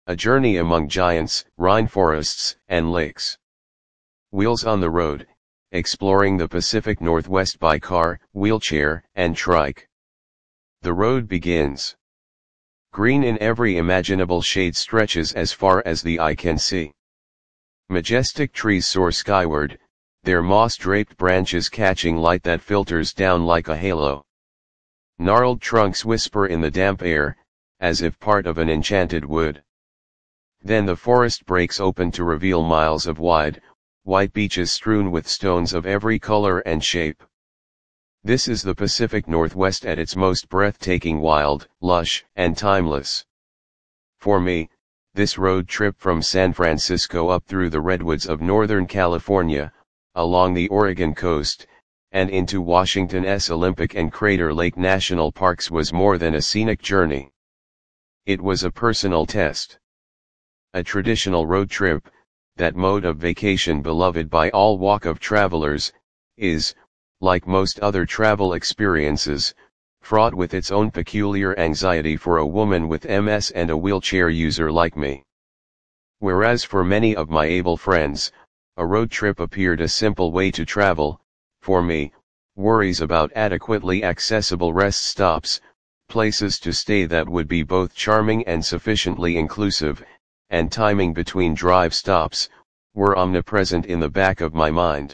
A journey among giants, rainforests, and lakes. Wheels on the road, exploring the Pacific Northwest by car, wheelchair, and trike. The road begins. Green in every imaginable shade stretches as far as the eye can see. Majestic trees soar skyward, their moss-draped branches catching light that filters down like a halo. Gnarled trunks whisper in the damp air, as if part of an enchanted wood. Then the forest breaks open to reveal miles of wide, white beaches strewn with stones of every color and shape. This is the Pacific Northwest at its most breathtaking, wild, lush, and timeless. For me, this road trip from San Francisco up through the redwoods of Northern California, along the Oregon coast, and into Washington's Olympic and Crater Lake National Parks was more than a scenic journey. It was a personal test. A traditional road trip, that mode of vacation beloved by all walk of travelers, is, like most other travel experiences, fraught with its own peculiar anxiety for a woman with MS and a wheelchair user like me. Whereas for many of my able friends, a road trip appeared a simple way to travel, for me, worries about adequately accessible rest stops, places to stay that would be both charming and sufficiently inclusive, and timing between drive stops, were omnipresent in the back of my mind.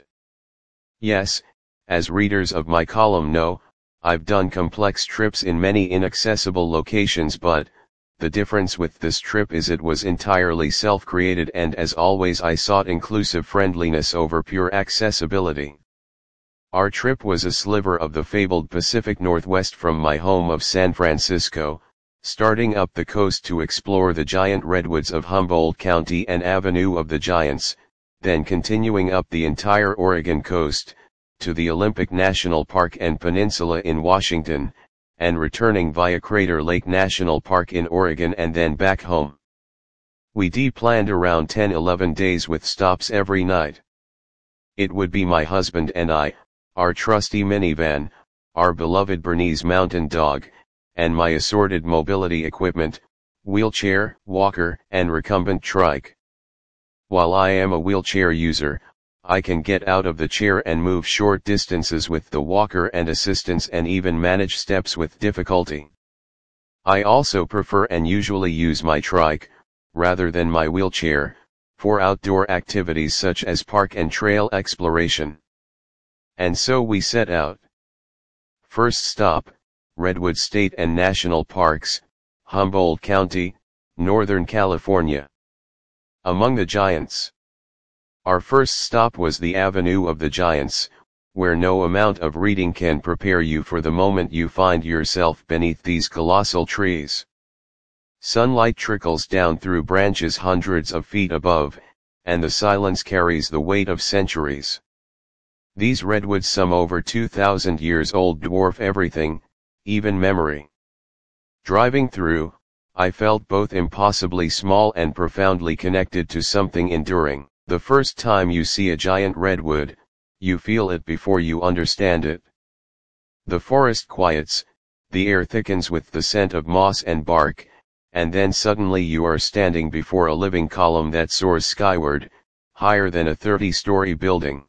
Yes, as readers of my column know, I've done complex trips in many inaccessible locations, but the difference with this trip is it was entirely self-created, and as always I sought inclusive friendliness over pure accessibility. Our trip was a sliver of the fabled Pacific Northwest from my home of San Francisco, starting up the coast to explore the giant redwoods of Humboldt County and Avenue of the Giants, then continuing up the entire Oregon coast, to the Olympic National Park and Peninsula in Washington, and returning via Crater Lake National Park in Oregon and then back home. We planned around 10-11 days with stops every night. It would be my husband and I, our trusty minivan, our beloved Bernese mountain dog, and my assorted mobility equipment, wheelchair, walker, and recumbent trike. While I am a wheelchair user, I can get out of the chair and move short distances with the walker and assistance and even manage steps with difficulty. I also prefer and usually use my trike, rather than my wheelchair, for outdoor activities such as park and trail exploration. And so we set out. First stop, Redwood State and National Parks, Humboldt County, Northern California. Among the giants. Our first stop was the Avenue of the Giants, where no amount of reading can prepare you for the moment you find yourself beneath these colossal trees. Sunlight trickles down through branches hundreds of feet above, and the silence carries the weight of centuries. These redwoods, some over 2,000 years old, dwarf everything, even memory. Driving through, I felt both impossibly small and profoundly connected to something enduring. The first time you see a giant redwood, you feel it before you understand it. The forest quiets, the air thickens with the scent of moss and bark, and then suddenly you are standing before a living column that soars skyward, higher than a 30-story building.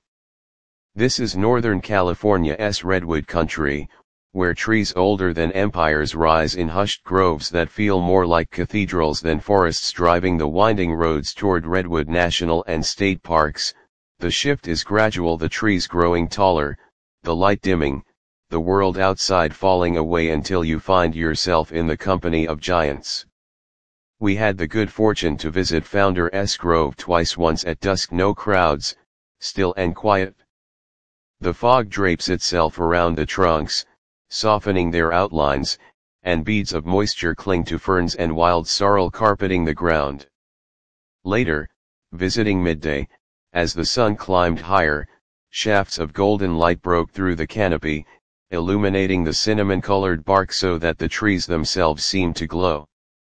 This is Northern California's redwood country, where trees older than empires rise in hushed groves that feel more like cathedrals than forests driving the winding roads toward Redwood National and State Parks. The shift is gradual, the trees growing taller, the light dimming, the world outside falling away until you find yourself in the company of giants. We had the good fortune to visit Founder's Grove twice, once at dusk, no crowds, still and quiet. The fog drapes itself around the trunks, softening their outlines, and beads of moisture cling to ferns and wild sorrel carpeting the ground. Later, visiting midday, as the sun climbed higher, shafts of golden light broke through the canopy, illuminating the cinnamon-colored bark so that the trees themselves seemed to glow.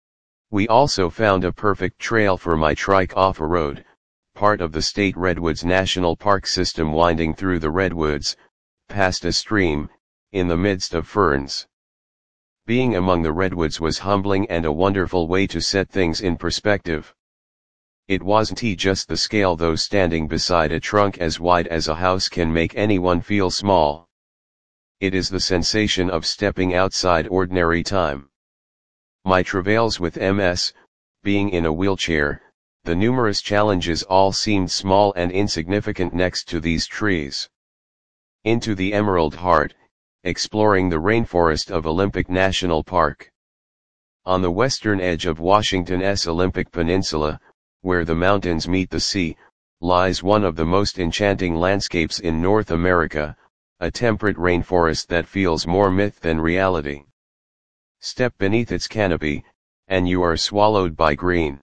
We also found a perfect trail for my trike off-road, part of the State Redwoods National Park system, winding through the redwoods, past a stream, in the midst of ferns. Being among the redwoods was humbling and a wonderful way to set things in perspective. It wasn't just the scale, though standing beside a trunk as wide as a house can make anyone feel small. It is the sensation of stepping outside ordinary time. My travails with MS, being in a wheelchair, the numerous challenges all seemed small and insignificant next to these trees. Into the Emerald Heart, exploring the rainforest of Olympic National Park. On the western edge of Washington's Olympic Peninsula, where the mountains meet the sea, lies one of the most enchanting landscapes in North America, a temperate rainforest that feels more myth than reality. Step beneath its canopy, and you are swallowed by green.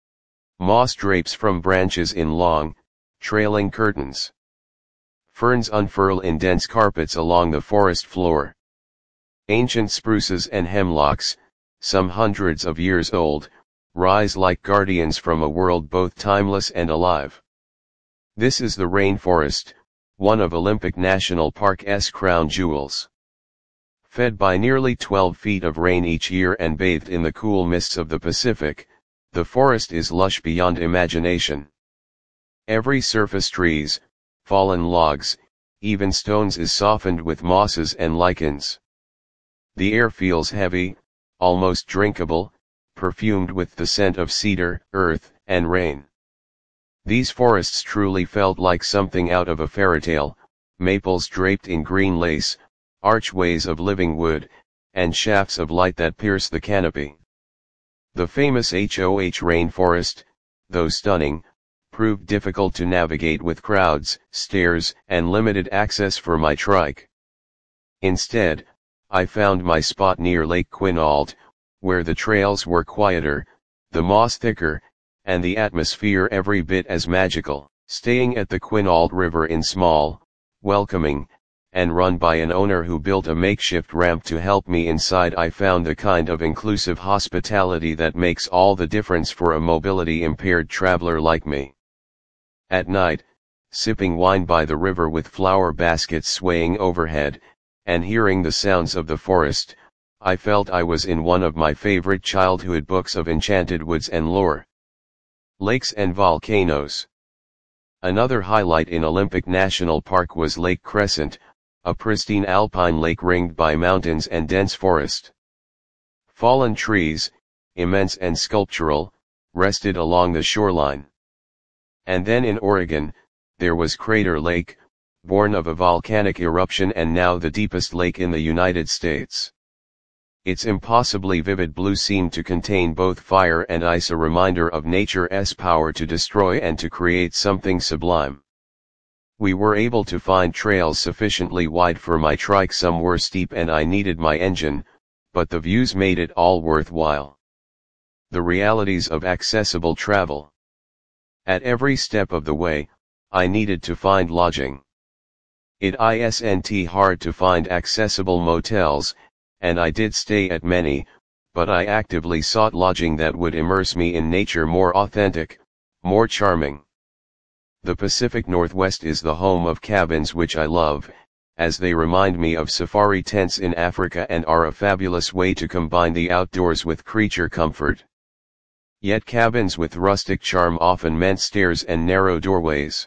Moss drapes from branches in long, trailing curtains. Ferns unfurl in dense carpets along the forest floor. Ancient spruces and hemlocks, some hundreds of years old, rise like guardians from a world both timeless and alive. This is the rainforest, one of Olympic National Park's crown jewels. Fed by nearly 12 feet of rain each year and bathed in the cool mists of the Pacific, the forest is lush beyond imagination. Every surface, trees, fallen logs, even stones, is softened with mosses and lichens. The air feels heavy, almost drinkable, perfumed with the scent of cedar, earth, and rain. These forests truly felt like something out of a fairy tale, maples draped in green lace, archways of living wood, and shafts of light that pierce the canopy. The famous HOH rainforest, though stunning, proved difficult to navigate with crowds, stairs, and limited access for my trike. Instead, I found my spot near Lake Quinault, where the trails were quieter, the moss thicker, and the atmosphere every bit as magical. Staying at the Quinault River Inn, small, welcoming, and run by an owner who built a makeshift ramp to help me inside, I found the kind of inclusive hospitality that makes all the difference for a mobility-impaired traveler like me. At night, sipping wine by the river with flower baskets swaying overhead, and hearing the sounds of the forest, I felt I was in one of my favorite childhood books of enchanted woods and lore. Lakes and volcanoes. Another highlight in Olympic National Park was Lake Crescent, a pristine alpine lake ringed by mountains and dense forest. Fallen trees, immense and sculptural, rested along the shoreline. And then in Oregon, there was Crater Lake, born of a volcanic eruption and now the deepest lake in the United States. Its impossibly vivid blue seemed to contain both fire and ice, a reminder of nature's power to destroy and to create something sublime. We were able to find trails sufficiently wide for my trike. Some were steep and I needed my engine, but the views made it all worthwhile. The realities of accessible travel. At every step of the way, I needed to find lodging. It isn't hard to find accessible motels, and I did stay at many, but I actively sought lodging that would immerse me in nature, more authentic, more charming. The Pacific Northwest is the home of cabins which I love, as they remind me of safari tents in Africa and are a fabulous way to combine the outdoors with creature comfort. Yet cabins with rustic charm often meant stairs and narrow doorways.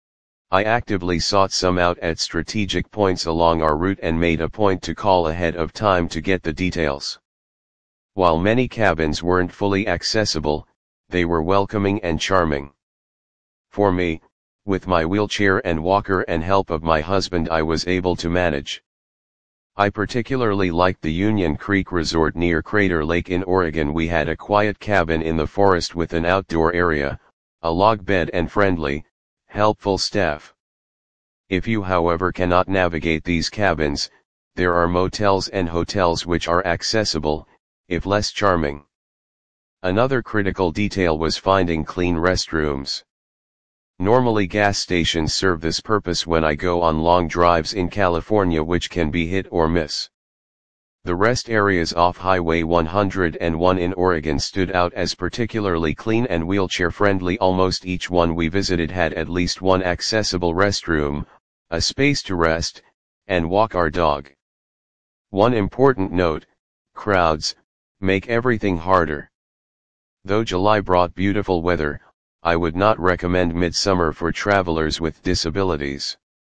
I actively sought some out at strategic points along our route and made a point to call ahead of time to get the details. While many cabins weren't fully accessible, they were welcoming and charming. For me, with my wheelchair and walker and help of my husband, I was able to manage. I particularly liked the Union Creek Resort near Crater Lake in Oregon. We had a quiet cabin in the forest with an outdoor area, a log bed and friendly, helpful staff. If you, however, cannot navigate these cabins, there are motels and hotels which are accessible, if less charming. Another critical detail was finding clean restrooms. Normally gas stations serve this purpose when I go on long drives in California, which can be hit or miss. The rest areas off Highway 101 in Oregon stood out as particularly clean and wheelchair-friendly. Almost each one we visited had at least one accessible restroom, a space to rest and walk our dog. One important note, crowds, make everything harder. Though July brought beautiful weather, I would not recommend midsummer for travelers with disabilities.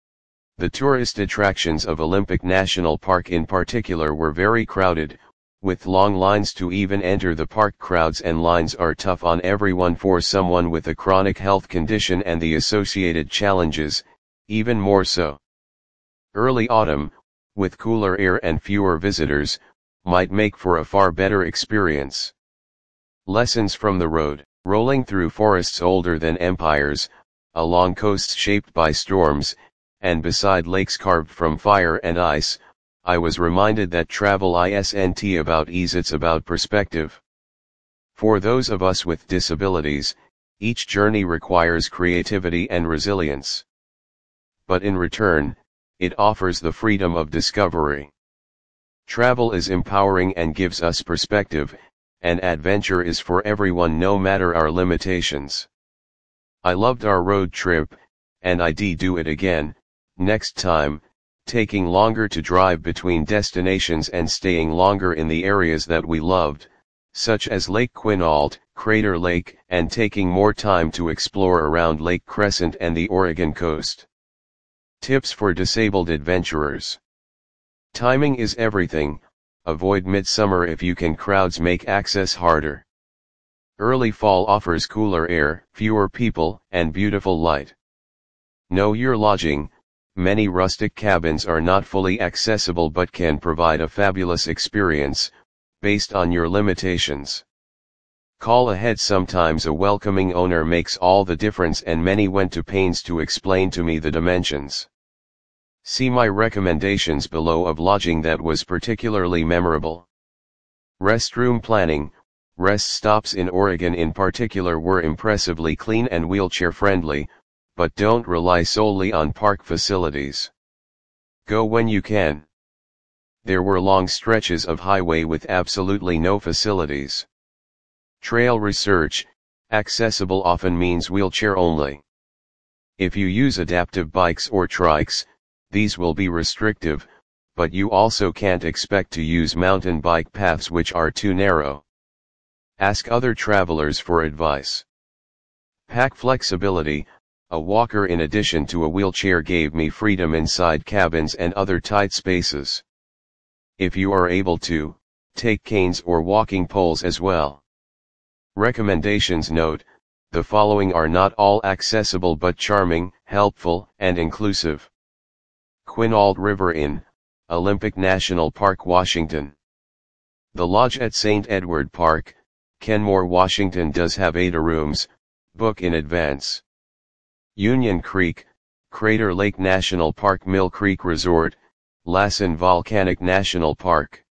The tourist attractions of Olympic National Park in particular were very crowded, with long lines to even enter the park. Crowds and lines are tough on everyone. For someone with a chronic health condition and the associated challenges, even more so. Early autumn, with cooler air and fewer visitors, might make for a far better experience. Lessons from the road. Rolling through forests older than empires, along coasts shaped by storms, and beside lakes carved from fire and ice, I was reminded that travel isn't about ease, it's about perspective. For those of us with disabilities, each journey requires creativity and resilience. But in return, it offers the freedom of discovery. Travel is empowering and gives us perspective, and adventure is for everyone no matter our limitations. I loved our road trip, and I'd do it again, next time, taking longer to drive between destinations and staying longer in the areas that we loved, such as Lake Quinault, Crater Lake, and taking more time to explore around Lake Crescent and the Oregon coast. Tips for disabled adventurers. Timing is everything. Avoid midsummer if you can. Crowds make access harder. Early fall offers cooler air, fewer people, and beautiful light. Know your lodging. Many rustic cabins are not fully accessible but can provide a fabulous experience, based on your limitations. Call ahead. Sometimes a welcoming owner makes all the difference, and many went to pains to explain to me the dimensions. See my recommendations below of lodging that was particularly memorable. Restroom planning. Rest stops in Oregon in particular were impressively clean and wheelchair friendly, but don't rely solely on park facilities. Go when you can. There were long stretches of highway with absolutely no facilities. Trail research. Accessible often means wheelchair only. If you use adaptive bikes or trikes, these will be restrictive, but you also can't expect to use mountain bike paths which are too narrow. Ask other travelers for advice. Pack flexibility. A walker in addition to a wheelchair gave me freedom inside cabins and other tight spaces. If you are able to, take canes or walking poles as well. Recommendations. Note, the following are not all accessible but charming, helpful, and inclusive. Quinault River Inn, Olympic National Park, Washington. The Lodge at St. Edward Park, Kenmore, Washington does have 8 rooms. Book in advance. Union Creek, Crater Lake National Park, Mill Creek Resort, Lassen Volcanic National Park.